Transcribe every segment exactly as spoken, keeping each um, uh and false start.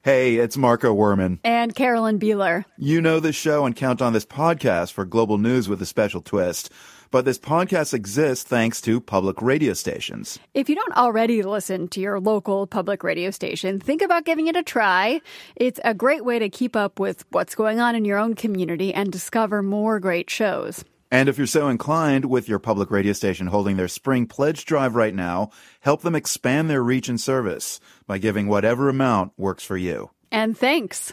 Hey, it's Marco Werman. And Carolyn Beeler. You know this show and count on this podcast for global news with a special twist. But this podcast exists thanks to public radio stations. If you don't already listen to your local public radio station, think about giving it a try. It's a great way to keep up with what's going on in your own community and discover more great shows. And if you're so inclined, with your public radio station holding their spring pledge drive right now, help them expand their reach and service by giving whatever amount works for you. And thanks.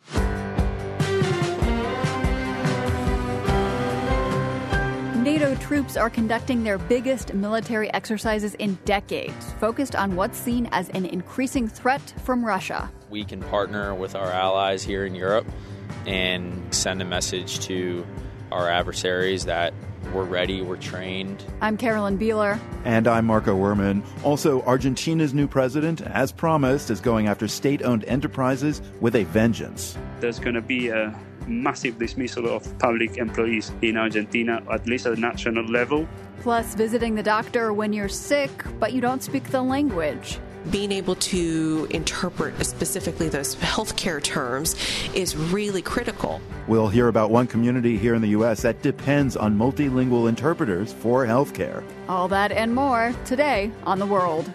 NATO troops are conducting their biggest military exercises in decades, focused on what's seen as an increasing threat from Russia. We can partner with our allies here in Europe and send a message to our adversaries that we're ready, we're trained. I'm Carolyn Beeler. And I'm Marco Werman. Also, Argentina's new president, as promised, is going after state-owned enterprises with a vengeance. There's going to be a massive dismissal of public employees in Argentina, at least at the national level. Plus, visiting the doctor when you're sick, but you don't speak the language. Being able to interpret specifically those healthcare terms is really critical. We'll hear about one community here in the U S that depends on multilingual interpreters for healthcare. All that and more today on The World.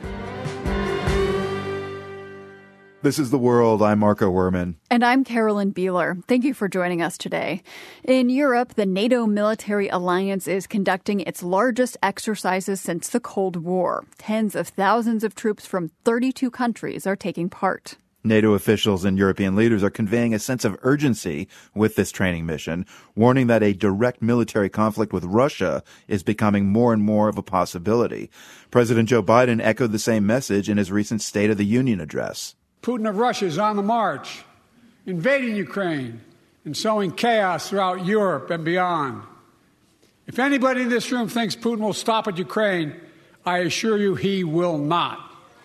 This is The World. I'm Marco Werman. And I'm Carolyn Beeler. Thank you for joining us today. In Europe, the NATO military alliance is conducting its largest exercises since the Cold War. Tens of thousands of troops from thirty-two countries are taking part. NATO officials and European leaders are conveying a sense of urgency with this training mission, warning that a direct military conflict with Russia is becoming more and more of a possibility. President Joe Biden echoed the same message in his recent State of the Union address. Putin of Russia is on the march, invading Ukraine and sowing chaos throughout Europe and beyond. If anybody in this room thinks Putin will stop at Ukraine, I assure you he will not.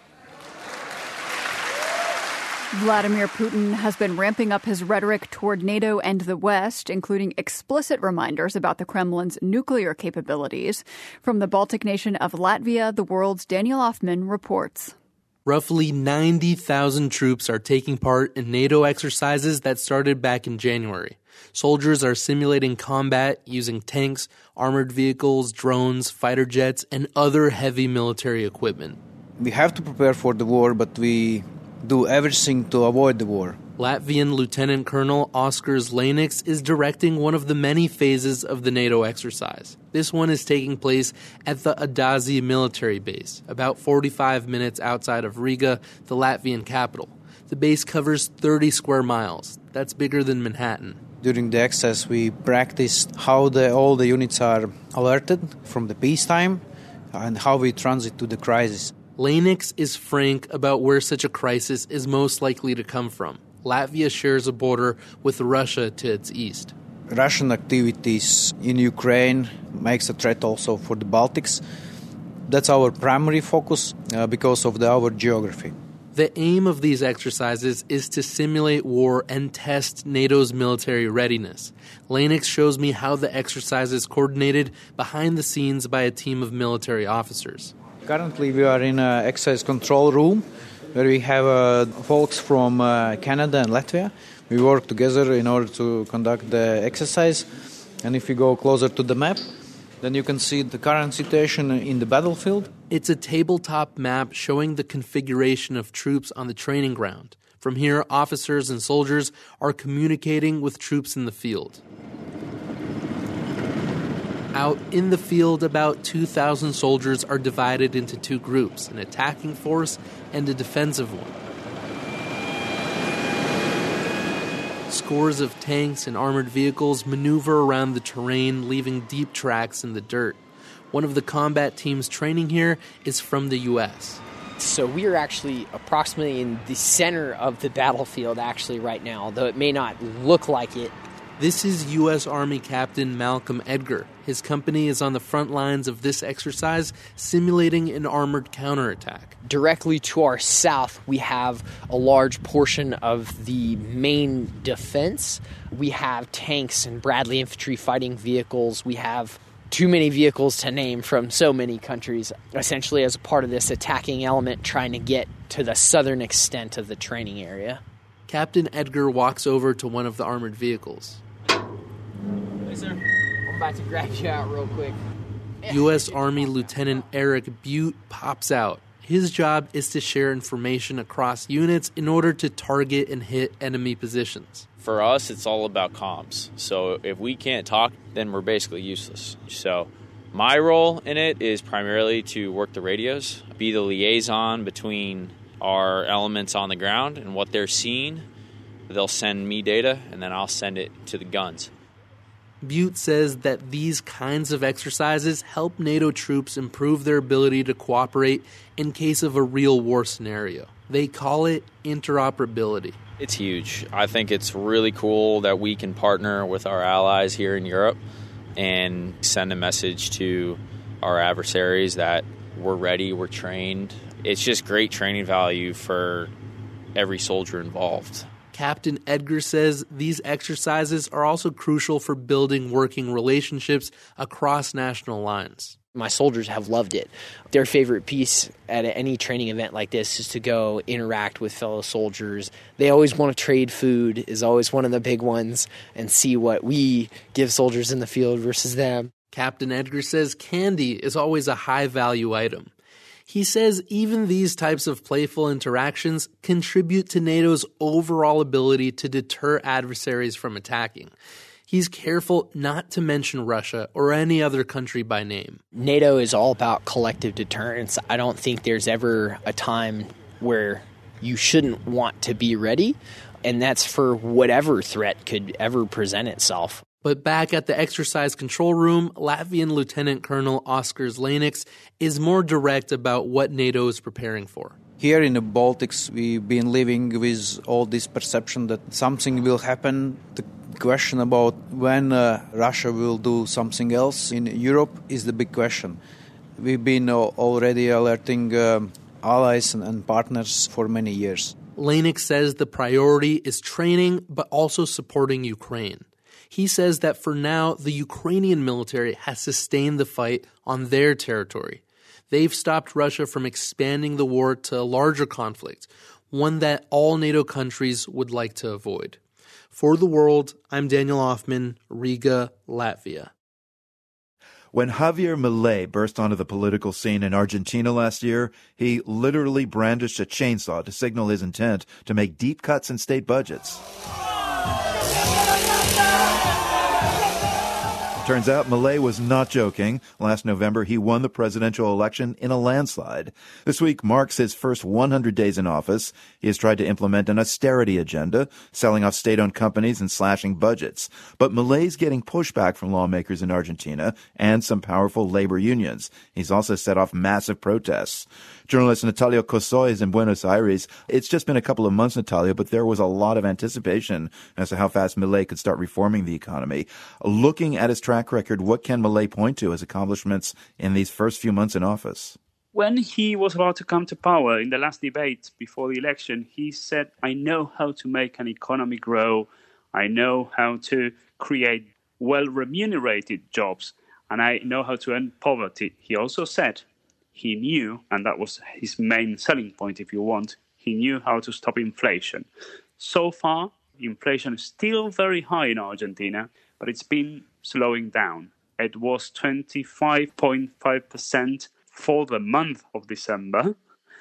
Vladimir Putin has been ramping up his rhetoric toward NATO and the West, including explicit reminders about the Kremlin's nuclear capabilities. From the Baltic nation of Latvia, The World's Daniel Hoffman reports. Roughly ninety thousand troops are taking part in NATO exercises that started back in January. Soldiers are simulating combat using tanks, armored vehicles, drones, fighter jets, and other heavy military equipment. We have to prepare for the war, but we do everything to avoid the war. Latvian Lieutenant Colonel Oskars Lēnieks is directing one of the many phases of the NATO exercise. This one is taking place at the Adazi military base, about forty-five minutes outside of Riga, the Latvian capital. The base covers thirty square miles. That's bigger than Manhattan. During the exercise, we practiced how the, all the units are alerted from the peacetime and how we transit to the crisis. Lēnieks is frank about where such a crisis is most likely to come from. Latvia shares a border with Russia to its east. Russian activities in Ukraine makes a threat also for the Baltics. That's our primary focus uh, because of the, our geography. The aim of these exercises is to simulate war and test NATO's military readiness. Lēnieks shows me how the exercise is coordinated behind the scenes by a team of military officers. Currently, we are in an exercise control room where we have uh, folks from uh, Canada and Latvia. We work together in order to conduct the exercise. And if you go closer to the map, then you can see the current situation in the battlefield. It's a tabletop map showing the configuration of troops on the training ground. From here, officers and soldiers are communicating with troops in the field. Out in the field, about two thousand soldiers are divided into two groups, an attacking force and a defensive one. Scores of tanks and armored vehicles maneuver around the terrain, leaving deep tracks in the dirt. One of the combat teams training here is from the U S. So we are actually approximately in the center of the battlefield actually right now, though it may not look like it. This is U S Army Captain Malcolm Edgar. His company is on the front lines of this exercise, simulating an armored counterattack. Directly to our south, we have a large portion of the main defense. We have tanks and Bradley infantry fighting vehicles. We have too many vehicles to name from so many countries, essentially as a part of this attacking element trying to get to the southern extent of the training area. Captain Edgar walks over to one of the armored vehicles. Hey, sir. I'm about to grab you out real quick. U S Army Lieutenant Eric Butte pops out. His job is to share information across units in order to target and hit enemy positions. For us, it's all about comms. So if we can't talk, then we're basically useless. So my role in it is primarily to work the radios, be the liaison between our elements on the ground and what they're seeing. They'll send me data, and then I'll send it to the guns. Butte says that these kinds of exercises help NATO troops improve their ability to cooperate in case of a real war scenario. They call it interoperability. It's huge. I think it's really cool that we can partner with our allies here in Europe and send a message to our adversaries that we're ready, we're trained. It's just great training value for every soldier involved. Captain Edgar says these exercises are also crucial for building working relationships across national lines. My soldiers have loved it. Their favorite piece at any training event like this is to go interact with fellow soldiers. They always want to trade food, is always one of the big ones, and see what we give soldiers in the field versus them. Captain Edgar says candy is always a high-value item. He says even these types of playful interactions contribute to NATO's overall ability to deter adversaries from attacking. He's careful not to mention Russia or any other country by name. NATO is all about collective deterrence. I don't think there's ever a time where you shouldn't want to be ready, and that's for whatever threat could ever present itself. But back at the exercise control room, Latvian Lieutenant Colonel Oskars Lēnieks is more direct about what NATO is preparing for. Here in the Baltics, we've been living with all this perception that something will happen. The question about when uh, Russia will do something else in Europe is the big question. We've been uh, already alerting um, allies and, and partners for many years. Lēnieks says the priority is training, but also supporting Ukraine. He says that for now, the Ukrainian military has sustained the fight on their territory. They've stopped Russia from expanding the war to a larger conflict, one that all NATO countries would like to avoid. For The World, I'm Daniel Hoffman, Riga, Latvia. When Javier Milei burst onto the political scene in Argentina last year, he literally brandished a chainsaw to signal his intent to make deep cuts in state budgets. Turns out Milei was not joking. Last November, he won the presidential election in a landslide. This week marks his first one hundred days in office. He has tried to implement an austerity agenda, selling off state-owned companies and slashing budgets. But Milei's getting pushback from lawmakers in Argentina and some powerful labor unions. He's also set off massive protests. Journalist Natalia Kosoy is in Buenos Aires. It's just been a couple of months, Natalia, but there was a lot of anticipation as to how fast Milei could start reforming the economy. Looking at his track record, what can Milei point to as accomplishments in these first few months in office? When he was about to come to power in the last debate before the election, he said, I know how to make an economy grow. I know how to create well-remunerated jobs, and I know how to end poverty. He also said he knew, and that was his main selling point, if you want, he knew how to stop inflation. So far, inflation is still very high in Argentina, but it's been slowing down. It was twenty-five point five percent for the month of December.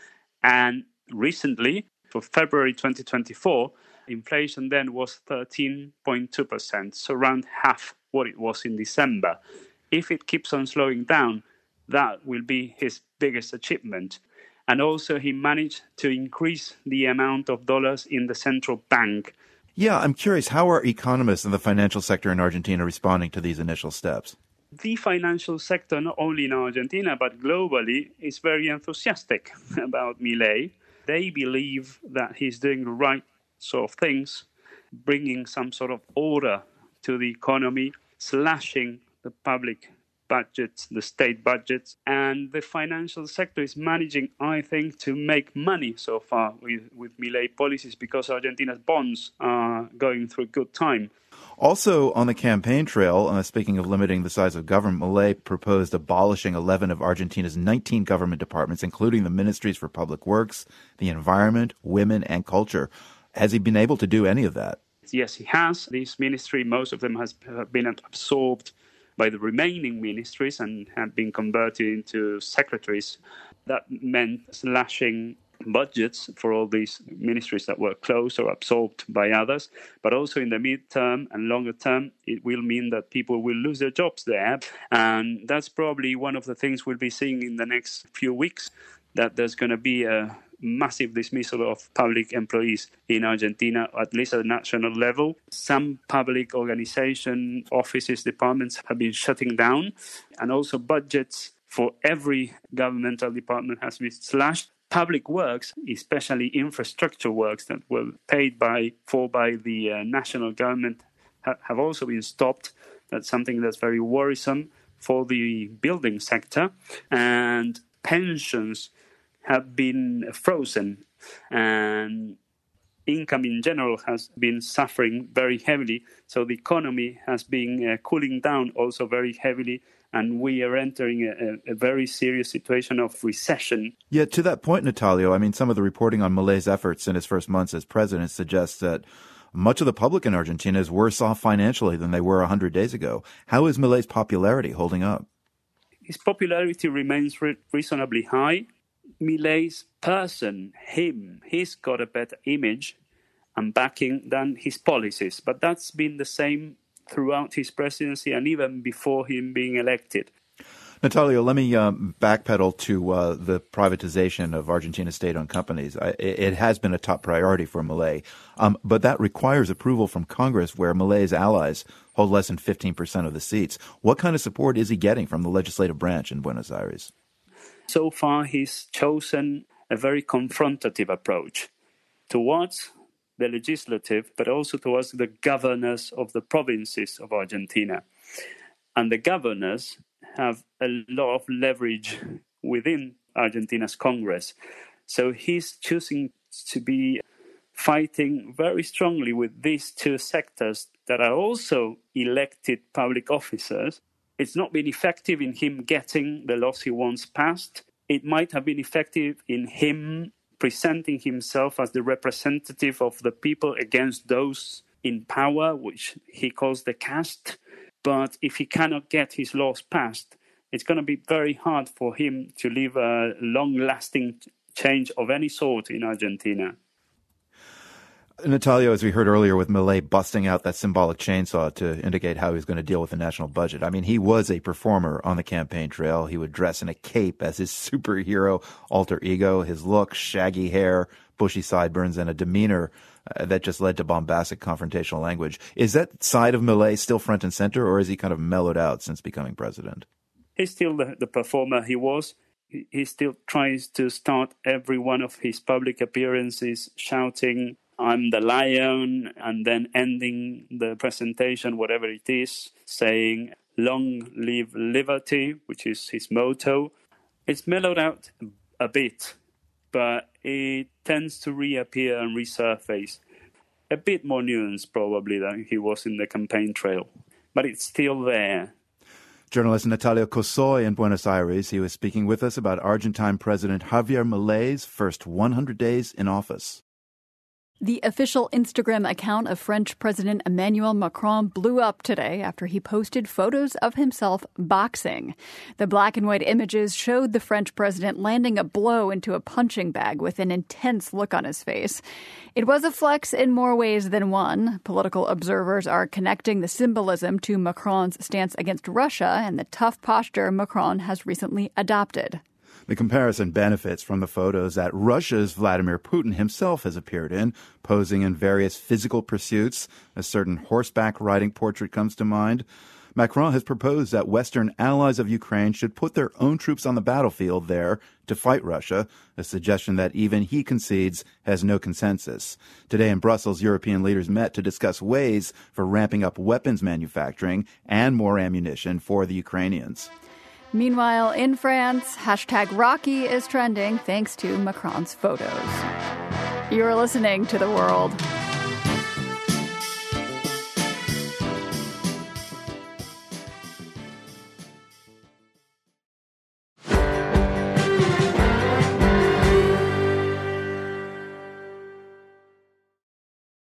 And recently, for February twenty twenty-four, inflation then was thirteen point two percent, so around half what it was in December. If it keeps on slowing down, that will be his biggest achievement. And also he managed to increase the amount of dollars in the central bank. Yeah, I'm curious, how are economists in the financial sector in Argentina responding to these initial steps? The financial sector, not only in Argentina, but globally, is very enthusiastic about Milei. They believe that he's doing the right sort of things, bringing some sort of order to the economy, slashing the public budgets, the state budgets, and the financial sector is managing, I think, to make money so far with, with Milei policies because Argentina's bonds are going through a good time. Also on the campaign trail, uh, speaking of limiting the size of government, Milei proposed abolishing eleven of Argentina's nineteen government departments, including the Ministries for Public Works, the Environment, Women, and Culture. Has he been able to do any of that? Yes, he has. This ministry, most of them has been absorbed by the remaining ministries and have been converted into secretaries. That meant slashing budgets for all these ministries that were closed or absorbed by others. But also in the midterm and longer term, it will mean that people will lose their jobs there. And that's probably one of the things we'll be seeing in the next few weeks, that there's going to be a massive dismissal of public employees in Argentina, at least at the national level. Some public organization, offices, departments have been shutting down, and also budgets for every governmental department has been slashed. Public works, especially infrastructure works that were paid by for by the uh, national government, ha- have also been stopped. That's something that's very worrisome for the building sector. And pensions have been frozen, and income in general has been suffering very heavily. So the economy has been uh, cooling down also very heavily, and we are entering a, a very serious situation of recession. Yeah, to that point, Natalio, I mean, some of the reporting on Milei's efforts in his first months as president suggests that much of the public in Argentina is worse off financially than they were one hundred days ago. How is Milei's popularity holding up? His popularity remains re- reasonably high. Milei's person, him, he's got a better image and backing than his policies. But that's been the same throughout his presidency and even before him being elected. Natalio, let me um, backpedal to uh, the privatization of Argentina's state-owned companies. I, it has been a top priority for Milei, um, but that requires approval from Congress, where Milei's allies hold less than fifteen percent of the seats. What kind of support is he getting from the legislative branch in Buenos Aires? So far, he's chosen a very confrontative approach towards the legislative, but also towards the governors of the provinces of Argentina. And the governors have a lot of leverage within Argentina's Congress. So he's choosing to be fighting very strongly with these two sectors that are also elected public officers. It's not been effective in him getting the laws he wants passed. It might have been effective in him presenting himself as the representative of the people against those in power, which he calls the caste. But if he cannot get his laws passed, it's going to be very hard for him to leave a long-lasting change of any sort in Argentina. Natalio, as we heard earlier with Milei busting out that symbolic chainsaw to indicate how he was going to deal with the national budget. I mean, he was a performer on the campaign trail. He would dress in a cape as his superhero alter ego, his look, shaggy hair, bushy sideburns, and a demeanor uh, that just led to bombastic confrontational language. Is that side of Milei still front and center, or is he kind of mellowed out since becoming president? He's still the, the performer he was. He, he still tries to start every one of his public appearances shouting, "I'm the lion," and then ending the presentation, whatever it is, saying, "Long live liberty," which is his motto. It's mellowed out a bit, but it tends to reappear and resurface. A bit more nuanced, probably, than he was in the campaign trail. But it's still there. Journalist Natalio Cosoy in Buenos Aires. He was speaking with us about Argentine President Javier Milei's first one hundred days in office. The official Instagram account of French President Emmanuel Macron blew up today after he posted photos of himself boxing. The black and white images showed the French president landing a blow into a punching bag with an intense look on his face. It was a flex in more ways than one. Political observers are connecting the symbolism to Macron's stance against Russia and the tough posture Macron has recently adopted. The comparison benefits from the photos that Russia's Vladimir Putin himself has appeared in, posing in various physical pursuits. A certain horseback riding portrait comes to mind. Macron has proposed that Western allies of Ukraine should put their own troops on the battlefield there to fight Russia, a suggestion that even he concedes has no consensus. Today in Brussels, European leaders met to discuss ways for ramping up weapons manufacturing and more ammunition for the Ukrainians. Meanwhile, in France, hashtag Rocky is trending thanks to Macron's photos. You're listening to The World.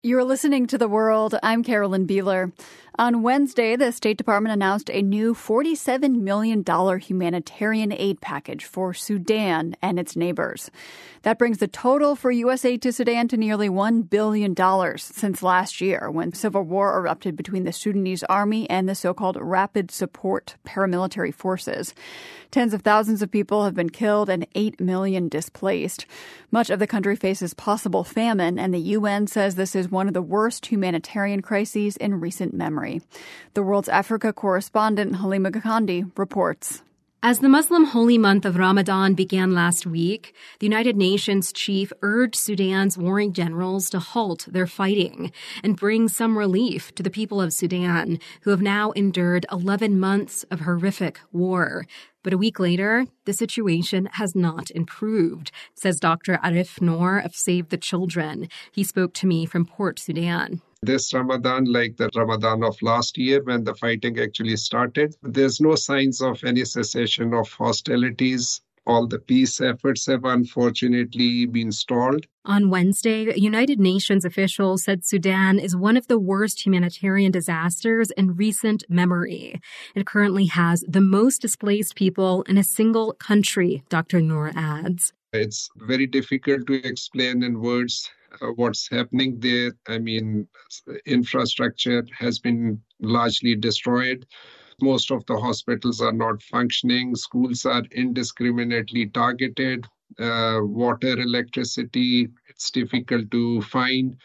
You're listening to The World. I'm Carolyn Beeler. On Wednesday, the State Department announced a new forty-seven million dollars humanitarian aid package for Sudan and its neighbors. That brings the total for U S aid to Sudan to nearly one billion dollars since last year, when civil war erupted between the Sudanese army and the so-called Rapid Support paramilitary forces. Tens of thousands of people have been killed and eight million displaced. Much of the country faces possible famine, and the U N says this is one of the worst humanitarian crises in recent memory. The World's Africa correspondent Halima Gikandi reports. As the Muslim holy month of Ramadan began last week, the United Nations chief urged Sudan's warring generals to halt their fighting and bring some relief to the people of Sudan, who have now endured eleven months of horrific war. But a week later, the situation has not improved, says Doctor Arif Noor of Save the Children. He spoke to me from Port Sudan. This Ramadan, like the Ramadan of last year when the fighting actually started, there's no signs of any cessation of hostilities. All the peace efforts have unfortunately been stalled. On Wednesday, a United Nations official said Sudan is one of the worst humanitarian disasters in recent memory. It currently has the most displaced people in a single country, Doctor Noor adds. It's very difficult to explain in words uh, what's happening there. I mean, infrastructure has been largely destroyed. Most of the hospitals are not functioning. Schools are indiscriminately targeted. Uh, water, electricity, it's difficult to find.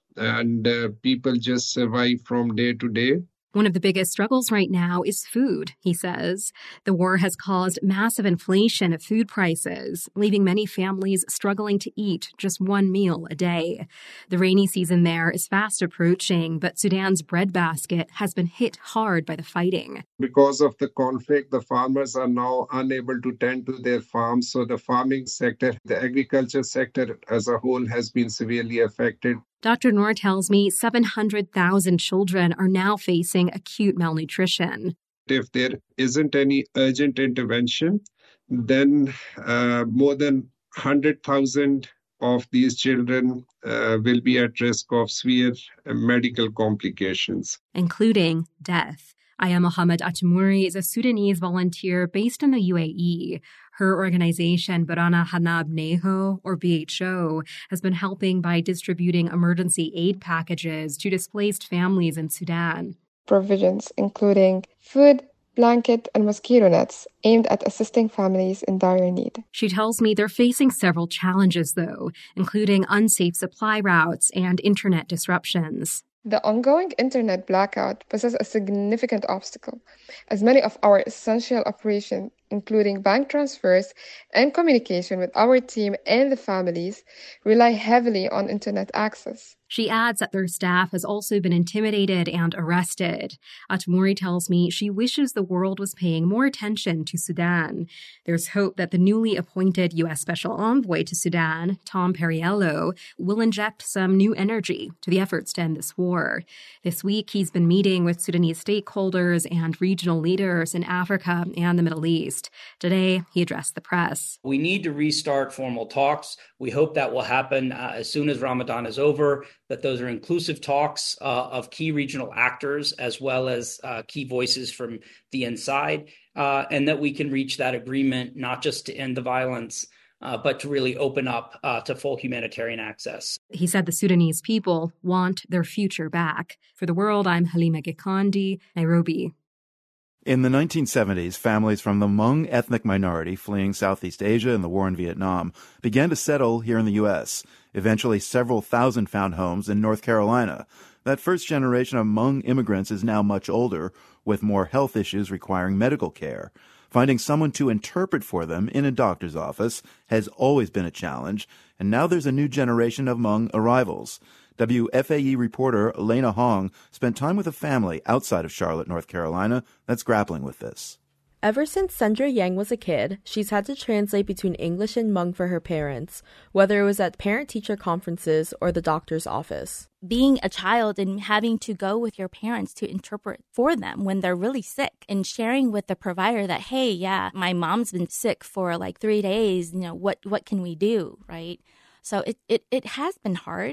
And uh, people just survive from day to day. One of the biggest struggles right now is food, he says. The war has caused massive inflation of food prices, leaving many families struggling to eat just one meal a day. The rainy season there is fast approaching, but Sudan's breadbasket has been hit hard by the fighting. Because of the conflict, the farmers are now unable to tend to their farms. So the farming sector, the agriculture sector as a whole has been severely affected. Doctor Noor tells me seven hundred thousand children are now facing acute malnutrition. If there isn't any urgent intervention, then uh, more than one hundred thousand of these children uh, will be at risk of severe medical complications, including death. Aya Mohammed Atmouri is a Sudanese volunteer based in the U A E. Her organization, Barana Hanab Neho, or B H O, has been helping by distributing emergency aid packages to displaced families in Sudan. Provisions including food, blanket, and mosquito nets aimed at assisting families in dire need. She tells me they're facing several challenges, though, including unsafe supply routes and internet disruptions. The ongoing internet blackout poses a significant obstacle, as many of our essential operations, including bank transfers and communication with our team and the families, rely heavily on internet access. She adds that their staff has also been intimidated and arrested. Atmouri tells me she wishes the world was paying more attention to Sudan. There's hope that the newly appointed U S Special Envoy to Sudan, Tom Perriello, will inject some new energy to the efforts to end this war. This week, he's been meeting with Sudanese stakeholders and regional leaders in Africa and the Middle East. Today, he addressed the press. We need to restart formal talks. We hope that will happen uh, as soon as Ramadan is over, that those are inclusive talks uh, of key regional actors as well as uh, key voices from the inside, uh, and that we can reach that agreement not just to end the violence, uh, but to really open up uh, to full humanitarian access. He said the Sudanese people want their future back. For The World, I'm Halima Gikandi, Nairobi. In the nineteen seventies, families from the Hmong ethnic minority fleeing Southeast Asia and the war in Vietnam began to settle here in the U S. Eventually, several thousand found homes in North Carolina. That first generation of Hmong immigrants is now much older, with more health issues requiring medical care. Finding someone to interpret for them in a doctor's office has always been a challenge, and now there's a new generation of Hmong arrivals. W F A E reporter Elena Hong spent time with a family outside of Charlotte, North Carolina, that's grappling with this. Ever since Sandra Yang was a kid, she's had to translate between English and Hmong for her parents, whether it was at parent-teacher conferences or the doctor's office. Being a child and having to go with your parents to interpret for them when they're really sick, and sharing with the provider that, hey, yeah, my mom's been sick for like three days, you know, what, what can we do, right? So it, it, it has been hard.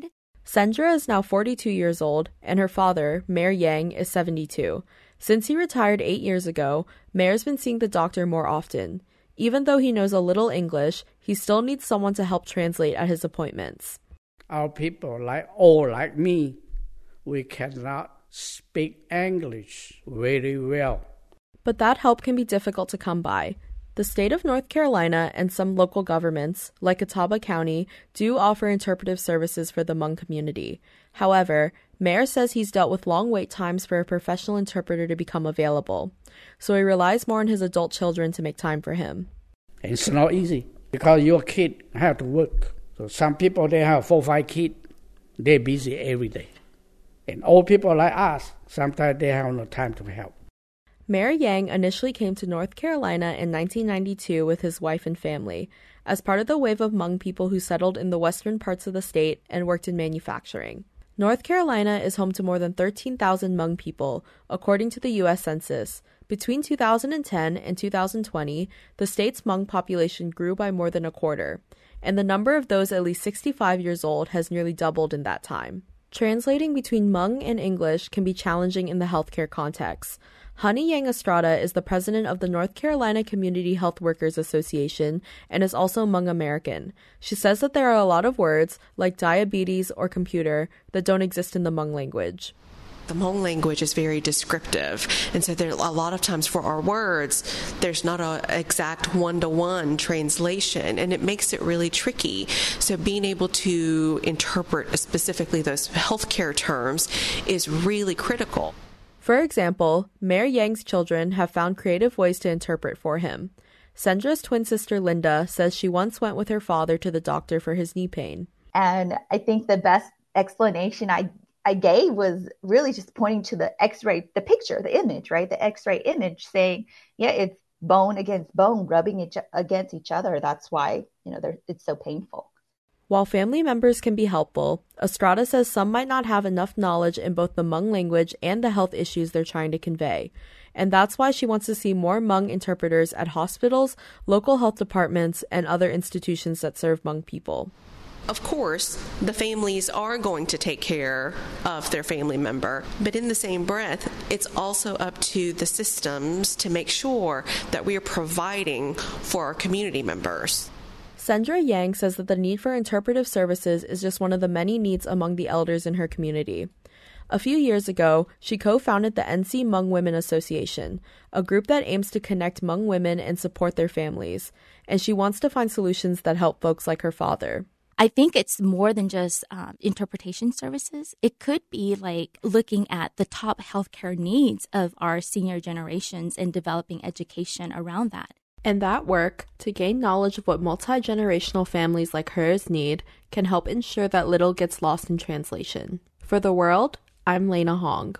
Sandra is now forty-two years old, and her father, Mayor Yang, is seventy-two. Since he retired eight years ago, Mayor's been seeing the doctor more often. Even though he knows a little English, he still needs someone to help translate at his appointments. Our people, like all like me, we cannot speak English very well. But that help can be difficult to come by. The state of North Carolina and some local governments, like Catawba County, do offer interpretive services for the Hmong community. However, Mayor says he's dealt with long wait times for a professional interpreter to become available, so he relies more on his adult children to make time for him. It's not easy because your kid have to work. So some people, they have four or five kids, they're busy every day. And old people like us, sometimes they have no time to help. Mayor Yang initially came to North Carolina in nineteen ninety-two with his wife and family, as part of the wave of Hmong people who settled in the western parts of the state and worked in manufacturing. North Carolina is home to more than thirteen thousand Hmong people, according to the U S Census. Between two thousand ten and two thousand twenty, the state's Hmong population grew by more than a quarter, and the number of those at least sixty-five years old has nearly doubled in that time. Translating between Hmong and English can be challenging in the healthcare context. Honey Yang Estrada is the president of the North Carolina Community Health Workers Association and is also Hmong American. She says that there are a lot of words, like diabetes or computer, that don't exist in the Hmong language. The Hmong language is very descriptive, and so there a lot of times for our words, there's not an exact one-to-one translation, and it makes it really tricky. So being able to interpret specifically those healthcare terms is really critical. For example, Mayor Yang's children have found creative ways to interpret for him. Sandra's twin sister Linda says she once went with her father to the doctor for his knee pain. And I think the best explanation I I gave was really just pointing to the x-ray, the picture, the image, right? The x-ray image saying, yeah, it's bone against bone rubbing each, against each other. That's why, you know, it's so painful. While family members can be helpful, Estrada says some might not have enough knowledge in both the Hmong language and the health issues they're trying to convey. And that's why she wants to see more Hmong interpreters at hospitals, local health departments, and other institutions that serve Hmong people. Of course, the families are going to take care of their family member, but in the same breath, it's also up to the systems to make sure that we are providing for our community members. Sandra Yang says that the need for interpretive services is just one of the many needs among the elders in her community. A few years ago, she co-founded the N C Hmong Women Association, a group that aims to connect Hmong women and support their families, and she wants to find solutions that help folks like her father. I think it's more than just um, interpretation services. It could be like looking at the top healthcare needs of our senior generations and developing education around that. And that work, to gain knowledge of what multi-generational families like hers need, can help ensure that little gets lost in translation. For The World, I'm Lena Hong.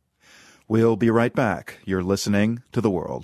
We'll be right back. You're listening to The World.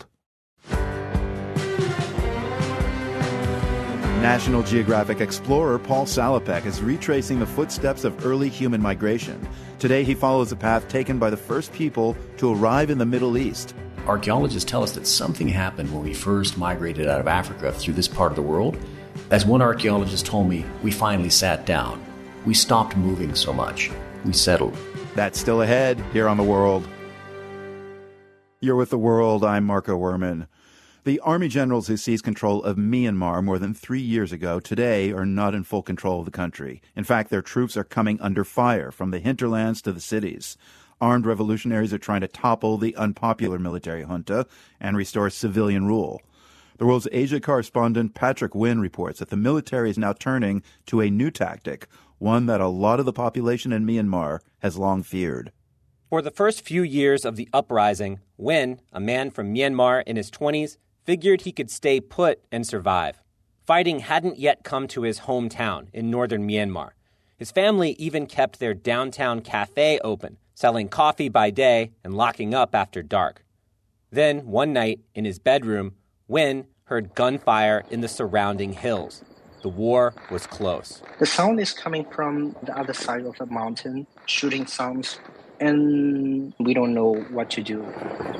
National Geographic explorer Paul Salopek is retracing the footsteps of early human migration. Today, he follows a path taken by the first people to arrive in the Middle East. Archaeologists tell us that something happened when we first migrated out of Africa through this part of the world. As one archaeologist told me, we finally sat down. We stopped moving so much. We settled. That's still ahead here on The World. You're with The World. I'm Marco Werman. The army generals who seized control of Myanmar more than three years ago today are not in full control of the country. In fact, their troops are coming under fire from the hinterlands to the cities. Armed revolutionaries are trying to topple the unpopular military junta and restore civilian rule. The World's Asia correspondent Patrick Wynn reports that the military is now turning to a new tactic, one that a lot of the population in Myanmar has long feared. For the first few years of the uprising, Wynn, a man from Myanmar in his twenties, figured he could stay put and survive. Fighting hadn't yet come to his hometown in northern Myanmar. His family even kept their downtown cafe open, selling coffee by day and locking up after dark. Then, one night, in his bedroom, Wynn heard gunfire in the surrounding hills. The war was close. The sound is coming from the other side of the mountain, shooting sounds, and we don't know what to do.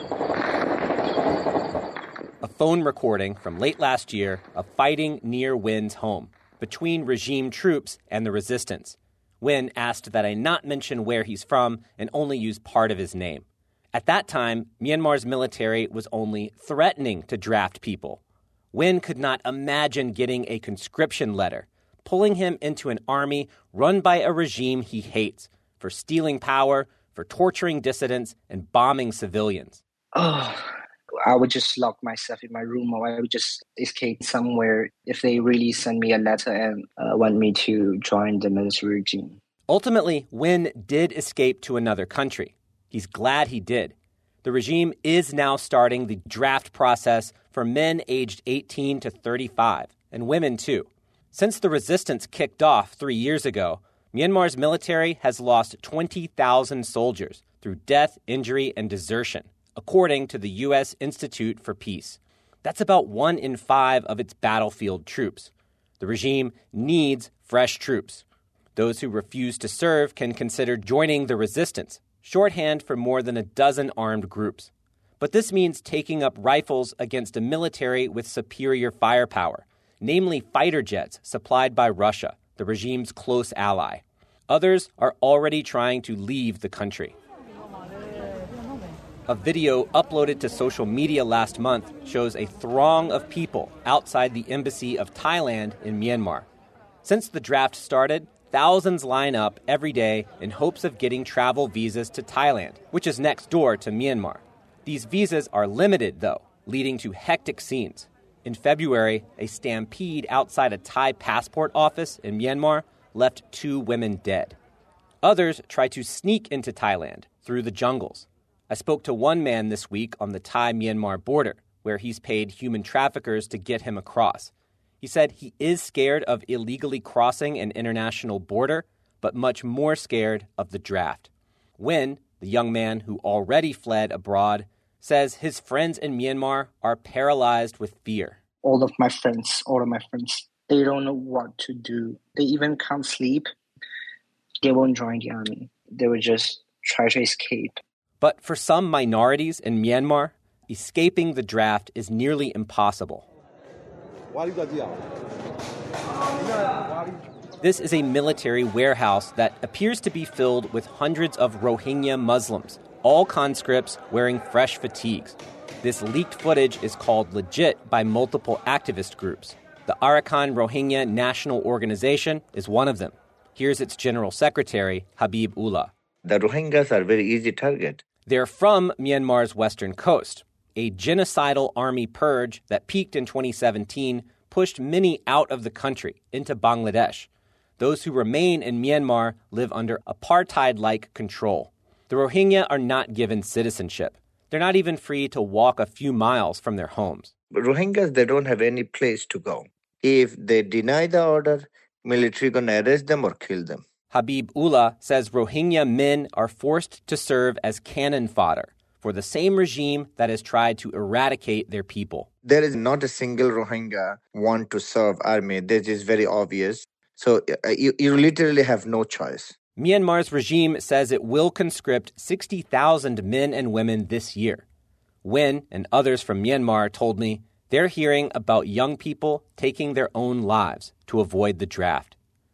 A phone recording from late last year of fighting near Wynn's home, between regime troops and the resistance. Win asked that I not mention where he's from and only use part of his name. At that time, Myanmar's military was only threatening to draft people. Win could not imagine getting a conscription letter, pulling him into an army run by a regime he hates for stealing power, for torturing dissidents, and bombing civilians. Oh, I would just lock myself in my room, or I would just escape somewhere if they really send me a letter and uh, want me to join the military regime. Ultimately, Win did escape to another country. He's glad he did. The regime is now starting the draft process for men aged eighteen to thirty-five, and women too. Since the resistance kicked off three years ago, Myanmar's military has lost twenty thousand soldiers through death, injury, and desertion, according to the U S Institute for Peace. That's about one in five of its battlefield troops. The regime needs fresh troops. Those who refuse to serve can consider joining the resistance, shorthand for more than a dozen armed groups. But this means taking up rifles against a military with superior firepower, namely fighter jets supplied by Russia, the regime's close ally. Others are already trying to leave the country. A video uploaded to social media last month shows a throng of people outside the embassy of Thailand in Myanmar. Since the draft started, thousands line up every day in hopes of getting travel visas to Thailand, which is next door to Myanmar. These visas are limited, though, leading to hectic scenes. In February, a stampede outside a Thai passport office in Myanmar left two women dead. Others try to sneak into Thailand through the jungles. I spoke to one man this week on the Thai-Myanmar border, where he's paid human traffickers to get him across. He said he is scared of illegally crossing an international border, but much more scared of the draft. Win, the young man who already fled abroad, says his friends in Myanmar are paralyzed with fear. All of my friends, all of my friends, they don't know what to do. They even can't sleep. They won't join the army. They will just try to escape. But for some minorities in Myanmar, escaping the draft is nearly impossible. This is a military warehouse that appears to be filled with hundreds of Rohingya Muslims, all conscripts wearing fresh fatigues. This leaked footage is called legit by multiple activist groups. The Arakan Rohingya National Organization is one of them. Here's its General Secretary, Habib Ullah. The Rohingyas are very easy target. They're from Myanmar's western coast. A genocidal army purge that peaked in twenty seventeen pushed many out of the country into Bangladesh. Those who remain in Myanmar live under apartheid-like control. The Rohingya are not given citizenship. They're not even free to walk a few miles from their homes. Rohingyas, they don't have any place to go. If they deny the order, military gonna arrest them or kill them. Habib Ullah says Rohingya men are forced to serve as cannon fodder for the same regime that has tried to eradicate their people. There is not a single Rohingya want to serve army. This is very obvious. So uh, you, you literally have no choice. Myanmar's regime says it will conscript sixty thousand men and women this year. Win and others from Myanmar told me they're hearing about young people taking their own lives to avoid the draft.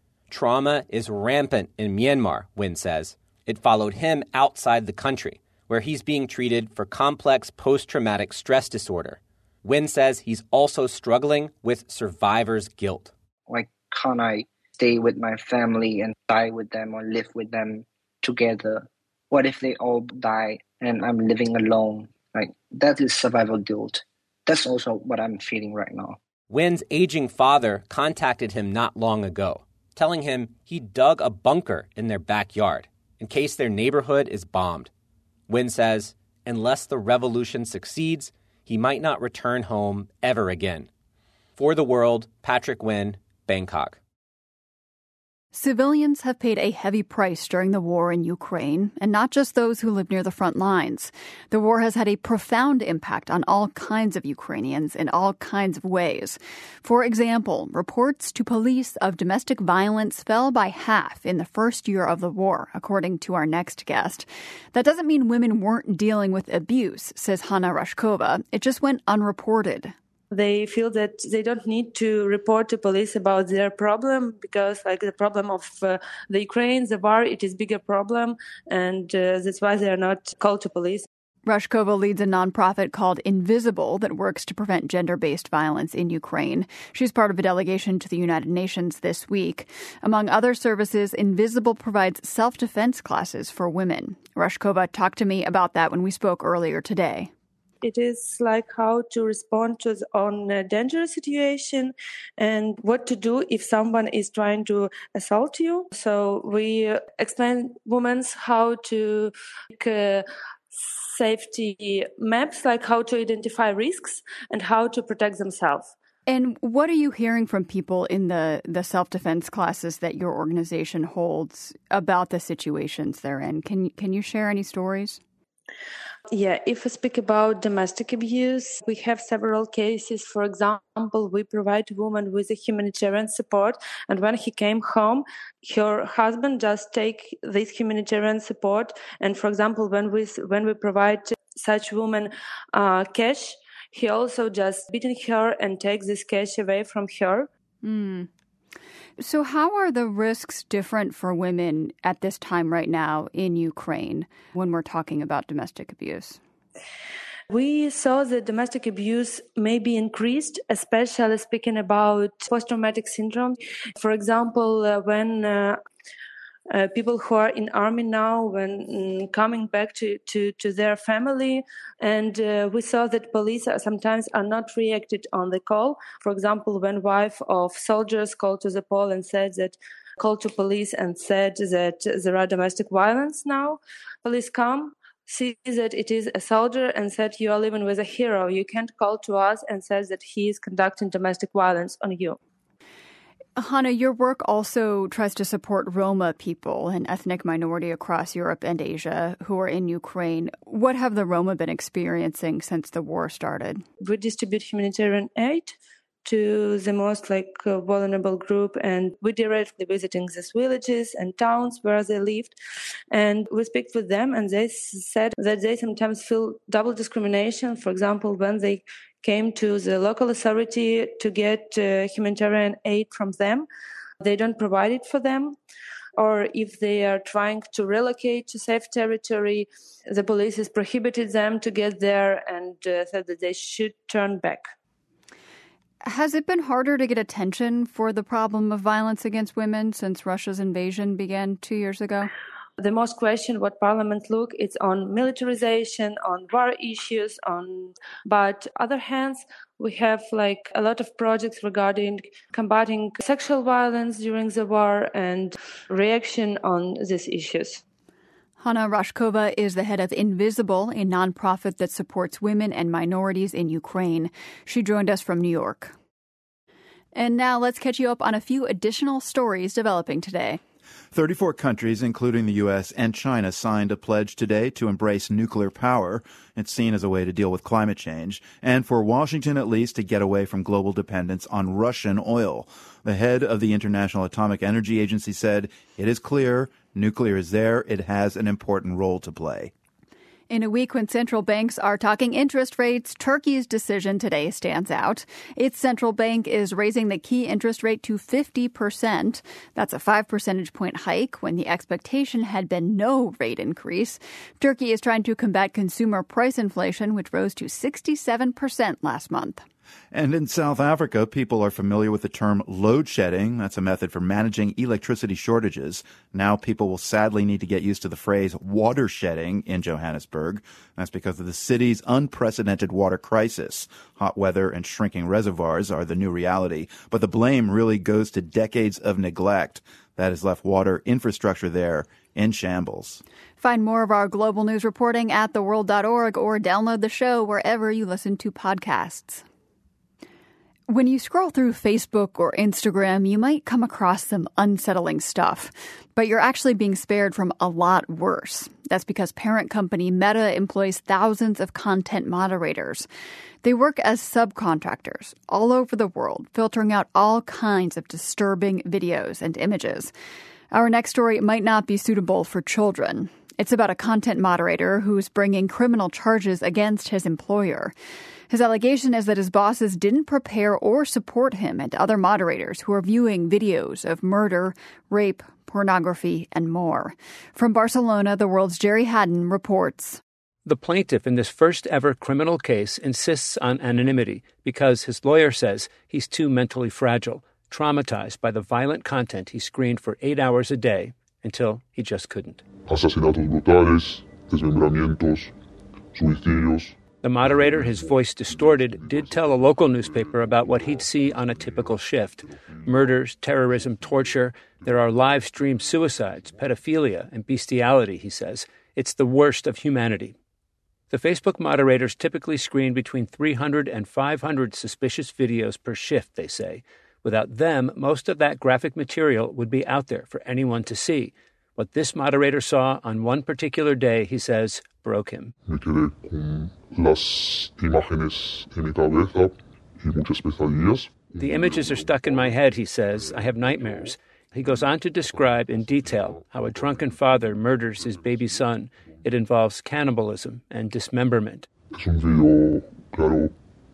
Trauma is rampant in Myanmar, Win says. It followed him outside the country, where he's being treated for complex post-traumatic stress disorder. Win says he's also struggling with survivor's guilt. Why can't I stay with my family and die with them or live with them together? What if they all die and I'm living alone? Like, that is survival guilt. That's also what I'm feeling right now. Win's aging father contacted him not long ago, telling him he dug a bunker in their backyard in case their neighborhood is bombed. Win says, unless the revolution succeeds, he might not return home ever again. For the World, Patrick Win, Bangkok. Civilians have paid a heavy price during the war in Ukraine, and not just those who live near the front lines. The war has had a profound impact on all kinds of Ukrainians in all kinds of ways. For example, reports to police of domestic violence fell by half in the first year of the war, according to our next guest. That doesn't mean women weren't dealing with abuse, says Hanna Rashkova. It just went unreported. They feel that they don't need to report to police about their problem because, like, the problem of uh, the Ukraine, the war, it is bigger problem, and uh, that's why they are not called to police. Rashkova leads a nonprofit called Invisible that works to prevent gender-based violence in Ukraine. She's part of a delegation to the United Nations this week. Among other services, Invisible provides self-defense classes for women. Rashkova talked to me about that when we spoke earlier today. It is like how to respond to the, on a dangerous situation and what to do if someone is trying to assault you. So we uh, explain women how to uh, safety maps, like how to identify risks and how to protect themselves. And what are you hearing from people in the, the self-defense classes that your organization holds about the situations they're in? Can, can you share any stories? Yeah, if we speak about domestic abuse, we have several cases. For example, we provide women with a humanitarian support, and when he came home, her husband just take this humanitarian support. And for example, when we when we provide such women uh, cash, he also just beating her and takes this cash away from her. Mm. So how are the risks different for women at this time right now in Ukraine when we're talking about domestic abuse? We saw that domestic abuse may be increased, especially speaking about post-traumatic syndrome. For example, uh, when uh, uh, people who are in army now, when um, coming back to, to, to their family, and uh, we saw that police are sometimes are not reacted on the call. For example, when wife of soldiers called to the pole and said that, called to police and said that there are domestic violence now, police come, see that it is a soldier and said, you are living with a hero. You can't call to us and says that he is conducting domestic violence on you. Hanna, your work also tries to support Roma people, an ethnic minority across Europe and Asia who are in Ukraine. What have the Roma been experiencing since the war started? We distribute humanitarian aid to the most like uh, vulnerable group, and we directly visiting these villages and towns where they lived, and we speak with them, and they said that they sometimes feel double discrimination. For example, when they came to the local authority to get uh, humanitarian aid from them, they don't provide it for them. Or if they are trying to relocate to safe territory, the police has prohibited them to get there and uh, said that they should turn back. Has it been harder to get attention for the problem of violence against women since Russia's invasion began two years ago? The most question what Parliament look it's on militarization, on war issues, on but other hands we have like a lot of projects regarding combating sexual violence during the war and reaction on these issues. Hanna Rashkova is the head of Invisible, a nonprofit that supports women and minorities in Ukraine. She joined us from New York. And now let's catch you up on a few additional stories developing today. thirty-four countries, including the U S and China, signed a pledge today to embrace nuclear power. It's seen as a way to deal with climate change, and for Washington at least to get away from global dependence on Russian oil. The head of the International Atomic Energy Agency said, it is clear nuclear is there. It has an important role to play. In a week when central banks are talking interest rates, Turkey's decision today stands out. Its central bank is raising the key interest rate to fifty percent. That's a five percentage point hike when the expectation had been no rate increase. Turkey is trying to combat consumer price inflation, which rose to sixty-seven percent last month. And in South Africa, people are familiar with the term load shedding. That's a method for managing electricity shortages. Now people will sadly need to get used to the phrase water shedding in Johannesburg. That's because of the city's unprecedented water crisis. Hot weather and shrinking reservoirs are the new reality. But the blame really goes to decades of neglect that has left water infrastructure there in shambles. Find more of our global news reporting at the world dot org or download the show wherever you listen to podcasts. When you scroll through Facebook or Instagram, you might come across some unsettling stuff, but you're actually being spared from a lot worse. That's because parent company Meta employs thousands of content moderators. They work as subcontractors all over the world, filtering out all kinds of disturbing videos and images. Our next story might not be suitable for children. It's about a content moderator who's bringing criminal charges against his employer. His allegation is that his bosses didn't prepare or support him and other moderators who are viewing videos of murder, rape, pornography, and more. From Barcelona, The World's Jerry Haddon reports. The plaintiff in this first ever criminal case insists on anonymity because his lawyer says he's too mentally fragile, traumatized by the violent content he screened for eight hours a day until he just couldn't. Asesinatos brutales, desmembramientos, suicidios. The moderator, his voice distorted, did tell a local newspaper about what he'd see on a typical shift. Murders, terrorism, torture. There are live-streamed suicides, pedophilia, and bestiality, he says. It's the worst of humanity. The Facebook moderators typically screen between three hundred and five hundred suspicious videos per shift, they say. Without them, most of that graphic material would be out there for anyone to see. What this moderator saw on one particular day, he says, broke him. Me quedé con las imágenes en mi cabeza y muchas pesadillas. The images are stuck in my head, he says. I have nightmares. He goes on to describe in detail how a drunken father murders his baby son. It involves cannibalism and dismemberment. Es un video, claro,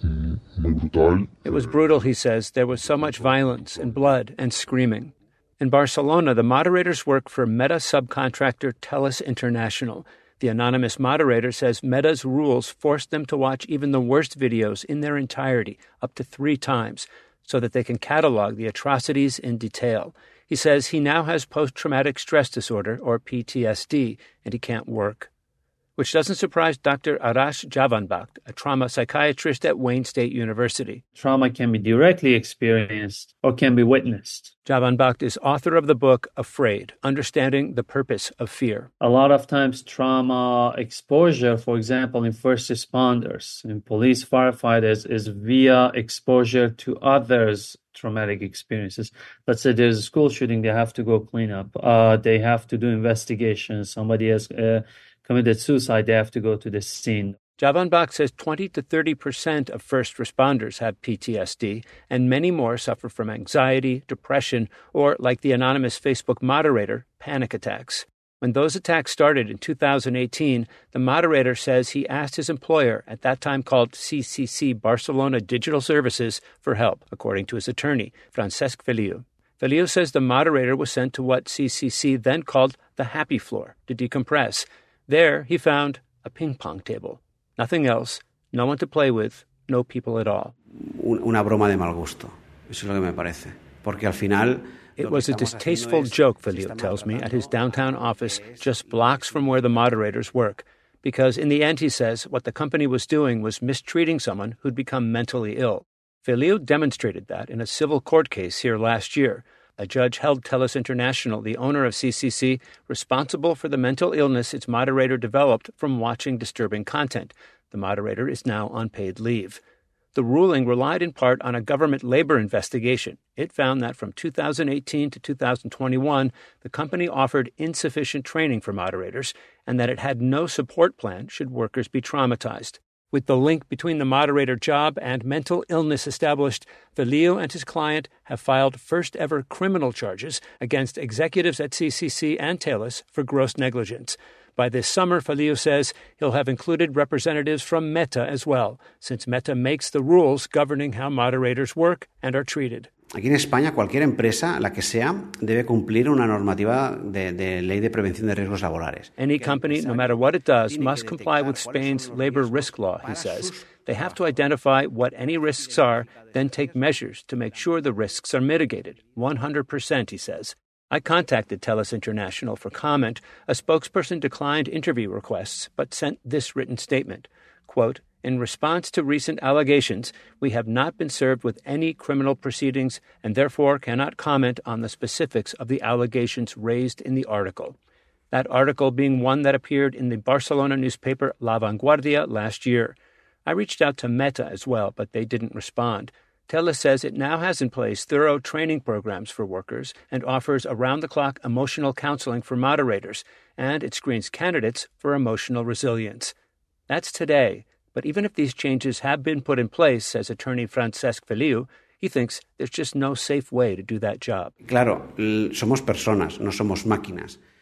muy brutal. It was brutal, he says. There was so much violence and blood and screaming. In Barcelona, the moderators work for Meta subcontractor TELUS International. The anonymous moderator says Meta's rules forced them to watch even the worst videos in their entirety, up to three times, so that they can catalog the atrocities in detail. He says he now has post-traumatic stress disorder, or P T S D, and he can't work. Which doesn't surprise Doctor Arash Javanbakht, a trauma psychiatrist at Wayne State University. Trauma can be directly experienced or can be witnessed. Javanbakht is author of the book Afraid, Understanding the Purpose of Fear. A lot of times trauma exposure, for example, in first responders, in police firefighters, is via exposure to others' traumatic experiences. Let's say there's a school shooting, they have to go clean up. Uh, they have to do investigations. Somebody has uh, committed suicide, they have to go to the scene. Javanbakht says twenty to thirty percent of first responders have P T S D, and many more suffer from anxiety, depression, or, like the anonymous Facebook moderator, panic attacks. When those attacks started in two thousand eighteen, the moderator says he asked his employer, at that time called C C C Barcelona Digital Services, for help, according to his attorney, Francesc Feliu. Feliu says the moderator was sent to what C C C then called the happy floor to decompress. There, he found a ping-pong table. Nothing else, no one to play with, no people at all. Una broma de mal gusto. Eso es lo que me parece. Porque al final... It was a distasteful joke, Feliu tells me, at his downtown office just blocks from where the moderators work. Because in the end, he says, what the company was doing was mistreating someone who'd become mentally ill. Feliu demonstrated that in a civil court case here last year. A judge held TELUS International, the owner of C C C, responsible for the mental illness its moderator developed from watching disturbing content. The moderator is now on paid leave. The ruling relied in part on a government labor investigation. It found that from two thousand eighteen to two thousand twenty-one, the company offered insufficient training for moderators and that it had no support plan should workers be traumatized. With the link between the moderator job and mental illness established, Feliu and his client have filed first-ever criminal charges against executives at C C C and TELUS for gross negligence. By this summer, Feliu says he'll have included representatives from Meta as well, since Meta makes the rules governing how moderators work and are treated. Aquí en España, cualquier empresa, la que sea, debe cumplir una normativa de, de ley de prevención de riesgos laborales. Any company, no matter what it does, must comply with Spain's labor risk law, he says. They have to identify what any risks are, then take measures to make sure the risks are mitigated. one hundred percent, he says. I contacted TELUS International for comment. A spokesperson declined interview requests, but sent this written statement. Quote, in response to recent allegations, we have not been served with any criminal proceedings and therefore cannot comment on the specifics of the allegations raised in the article. That article being one that appeared in the Barcelona newspaper La Vanguardia last year. I reached out to Meta as well, but they didn't respond. TELUS says it now has in place thorough training programs for workers and offers around-the-clock emotional counseling for moderators, and it screens candidates for emotional resilience. That's today. But even if these changes have been put in place, says attorney Francesc Feliu, he thinks there's just no safe way to do that job. Claro, somos personas, no somos máquinas.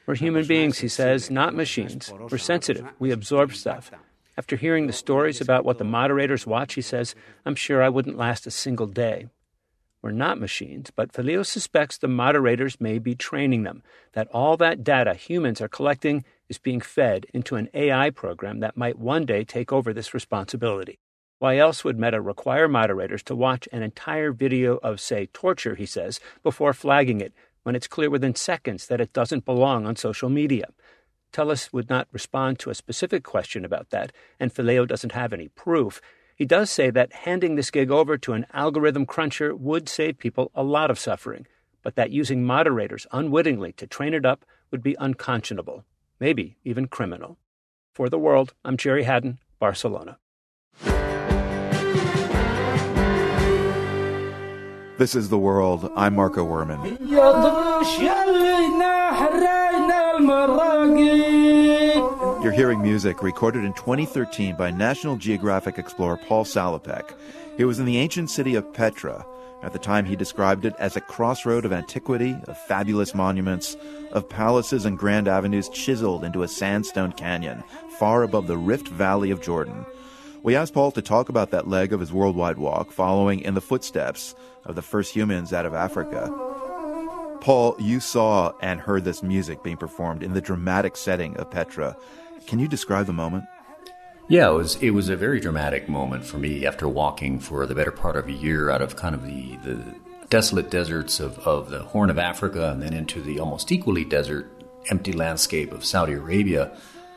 We're human beings, he says, not machines. We're sensitive. We absorb stuff. After hearing the stories about what the moderators watch, he says, I'm sure I wouldn't last a single day. We're not machines, but Filio suspects the moderators may be training them, that all that data humans are collecting is being fed into an A I program that might one day take over this responsibility. Why else would Meta require moderators to watch an entire video of, say, torture, he says, before flagging it, when it's clear within seconds that it doesn't belong on social media? Telus would not respond to a specific question about that, and Filio doesn't have any proof. He does say that handing this gig over to an algorithm cruncher would save people a lot of suffering, but that using moderators unwittingly to train it up would be unconscionable, maybe even criminal. For The World, I'm Jerry Haddon, Barcelona. This is The World. I'm Marco Werman. You're hearing music recorded in twenty thirteen by National Geographic explorer Paul Salopek. He was in the ancient city of Petra. At the time, he described it as a crossroad of antiquity, of fabulous monuments, of palaces and grand avenues chiseled into a sandstone canyon far above the Rift Valley of Jordan. We asked Paul to talk about that leg of his worldwide walk, following in the footsteps of the first humans out of Africa. Paul, you saw and heard this music being performed in the dramatic setting of Petra. Can you describe the moment? Yeah, it was it was a very dramatic moment for me after walking for the better part of a year out of kind of the, the desolate deserts of, of the Horn of Africa and then into the almost equally desert, empty landscape of Saudi Arabia.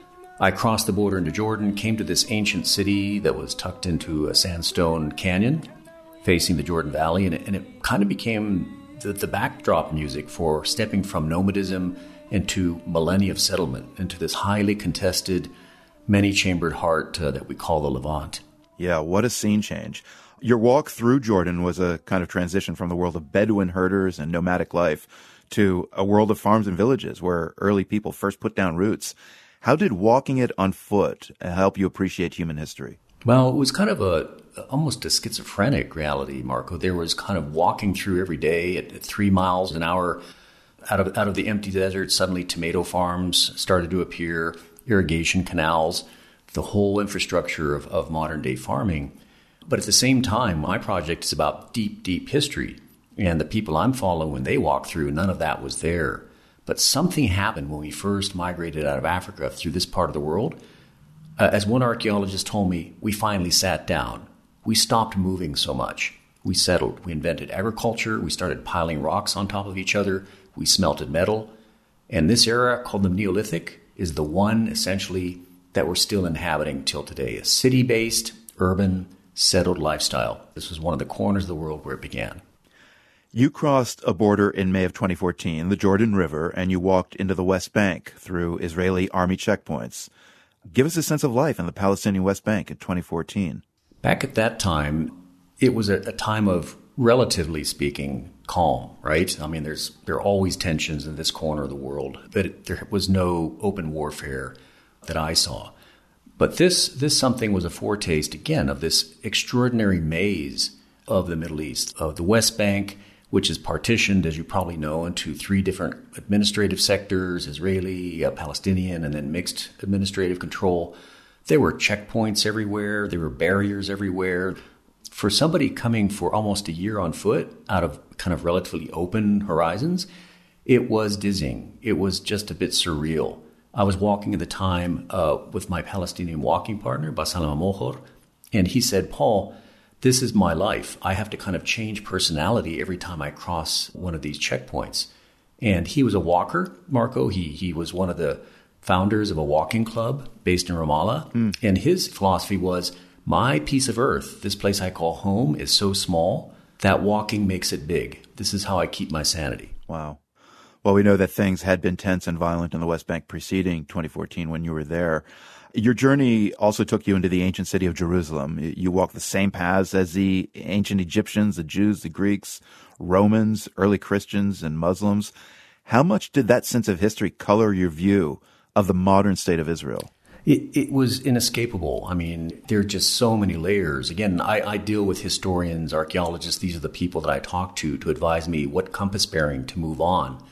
I crossed the border into Jordan, came to this ancient city that was tucked into a sandstone canyon facing the Jordan Valley, and it, and it kind of became the, the backdrop music for stepping from nomadism into millennia of settlement, into this highly contested, many-chambered heart uh, that we call the Levant. Yeah, what a scene change. Your walk through Jordan was a kind of transition from the world of Bedouin herders and nomadic life to a world of farms and villages where early people first put down roots. How did walking it on foot help you appreciate human history? Well, it was kind of a almost a schizophrenic reality, Marco. There was kind of walking through every day at, at three miles an hour out of out of the empty desert. Suddenly, tomato farms started to appear, irrigation canals, the whole infrastructure of, of modern day farming. But at the same time, my project is about deep, deep history, and the people I'm following when they walk through, none of that was there. But something happened when we first migrated out of Africa through this part of the world. Uh, as one archaeologist told me, we finally sat down. We stopped moving so much. We settled. We invented agriculture. We started piling rocks on top of each other. We smelted metal. And this era, called the Neolithic, is the one essentially that we're still inhabiting till today. A city-based, urban, settled lifestyle. This was one of the corners of the world where it began. You crossed a border in May of twenty fourteen, the Jordan River, and you walked into the West Bank through Israeli army checkpoints. Give us a sense of life in the Palestinian West Bank in twenty fourteen. Back at that time, it was a, a time of, relatively speaking, calm, right? I mean, there's there are always tensions in this corner of the world, but it, there was no open warfare that I saw. But this this something was a foretaste, again, of this extraordinary maze of the Middle East, of the West Bank, which is partitioned, as you probably know, into three different administrative sectors, Israeli, uh, Palestinian, and then mixed administrative control. There were checkpoints everywhere. There were barriers everywhere. For somebody coming for almost a year on foot out of kind of relatively open horizons, it was dizzying. It was just a bit surreal. I was walking at the time uh, with my Palestinian walking partner, Bassam Mohor, and he said, Paul, this is my life. I have to kind of change personality every time I cross one of these checkpoints. And he was a walker, Marco. He he was one of the founders of a walking club based in Ramallah. Mm. And his philosophy was, my piece of earth, this place I call home, is so small that walking makes it big. This is how I keep my sanity. Wow. Well, we know that things had been tense and violent in the West Bank preceding twenty fourteen when you were there. Your journey also took you into the ancient city of Jerusalem. You walked the same paths as the ancient Egyptians, the Jews, the Greeks, Romans, early Christians, and Muslims. How much did that sense of history color your view of the modern state of Israel? It, it was inescapable. I mean, there are just so many layers. Again, I, I deal with historians, archaeologists. These are the people that I talk to to advise me what compass bearing to move on.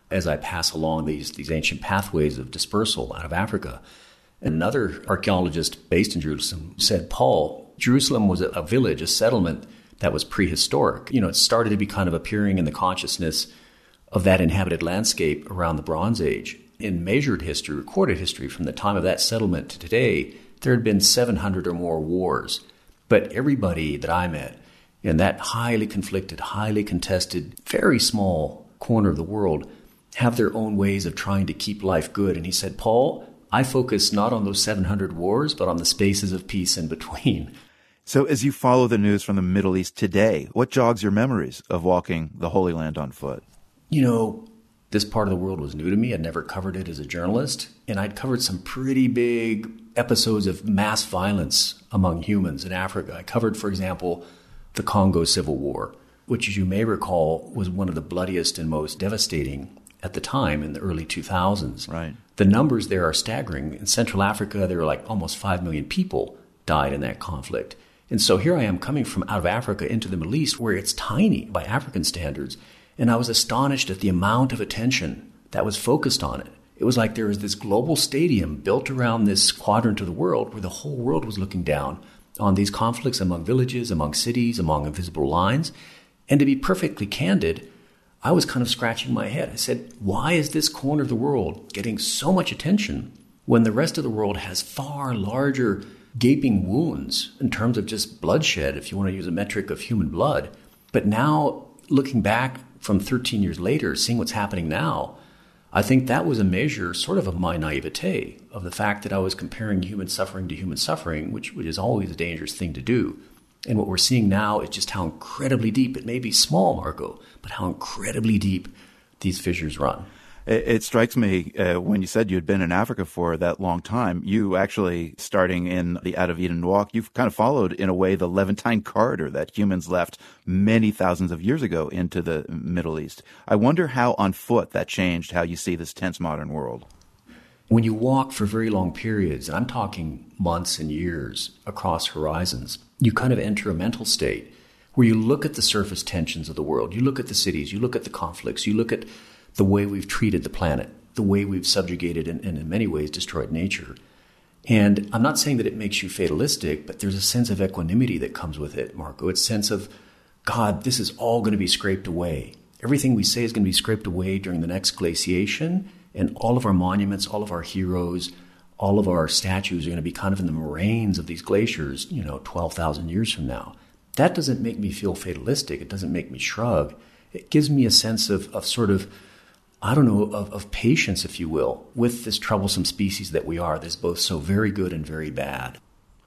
as I pass along these, these ancient pathways of dispersal out of Africa. Another archaeologist based in Jerusalem said, Paul, Jerusalem was a village, a settlement that was prehistoric. You know, it started to be kind of appearing in the consciousness of that inhabited landscape around the Bronze Age. In measured history, recorded history, from the time of that settlement to today, there had been seven hundred or more wars. But everybody that I met in that highly conflicted, highly contested, very small corner of the world have their own ways of trying to keep life good. And he said, Paul, I focus not on those seven hundred wars, but on the spaces of peace in between. So as you follow the news from the Middle East today, what jogs your memories of walking the Holy Land on foot? You know, this part of the world was new to me. I'd never covered it as a journalist, and I'd covered some pretty big episodes of mass violence among humans in Africa. I covered, for example, the Congo Civil War, which, as you may recall, was one of the bloodiest and most devastating at the time in the early two thousands. Right. The numbers there are staggering. In Central Africa, there were like almost five million people died in that conflict. And so here I am coming from out of Africa into the Middle East, where it's tiny by African standards. And I was astonished at the amount of attention that was focused on it. It was like there was this global stadium built around this quadrant of the world where the whole world was looking down on these conflicts among villages, among cities, among invisible lines. And to be perfectly candid, I was kind of scratching my head. I said, why is this corner of the world getting so much attention when the rest of the world has far larger gaping wounds in terms of just bloodshed, if you want to use a metric of human blood? But now, looking back from thirteen years later, seeing what's happening now, I think that was a measure sort of of my naivete, of the fact that I was comparing human suffering to human suffering, which, which is always a dangerous thing to do. And what we're seeing now is just how incredibly deep, it may be small, Marco, but how incredibly deep these fissures run. It, it strikes me, uh, when you said you had been in Africa for that long time, you actually, starting in the Out of Eden Walk, you've kind of followed, in a way, the Levantine corridor that humans left many thousands of years ago into the Middle East. I wonder how on foot that changed how you see this tense modern world. When you walk for very long periods, and I'm talking months and years across horizons, you kind of enter a mental state where you look at the surface tensions of the world. You look at the cities, you look at the conflicts, you look at the way we've treated the planet, the way we've subjugated and, and in many ways destroyed nature. And I'm not saying that it makes you fatalistic, but there's a sense of equanimity that comes with it, Marco. It's a sense of, God, this is all going to be scraped away. Everything we say is going to be scraped away during the next glaciation, and all of our monuments, all of our heroes, all of our statues are going to be kind of in the moraines of these glaciers, you know, twelve thousand years from now. That doesn't make me feel fatalistic. It doesn't make me shrug. It gives me a sense of, of sort of, I don't know, of, of patience, if you will, with this troublesome species that we are that's both so very good and very bad.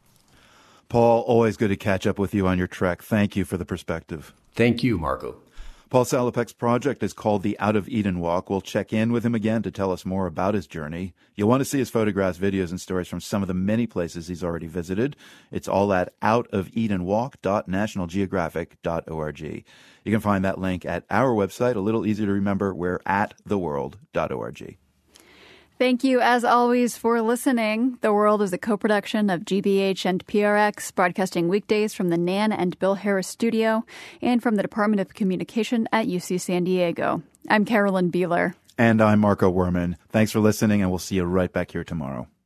Paul, always good to catch up with you on your trek. Thank you for the perspective. Thank you, Marco. Paul Salopek's project is called the Out of Eden Walk. We'll check in with him again to tell us more about his journey. You'll want to see his photographs, videos, and stories from some of the many places he's already visited. It's all at out of eden walk dot national geographic dot org. You can find that link at our website, a little easier to remember. We're at the world dot org. Thank you, as always, for listening. The World is a co-production of G B H and P R X, broadcasting weekdays from the Nan and Bill Harris studio and from the Department of Communication at U C San Diego. I'm Carolyn Beeler. And I'm Marco Werman. Thanks for listening, and we'll see you right back here tomorrow.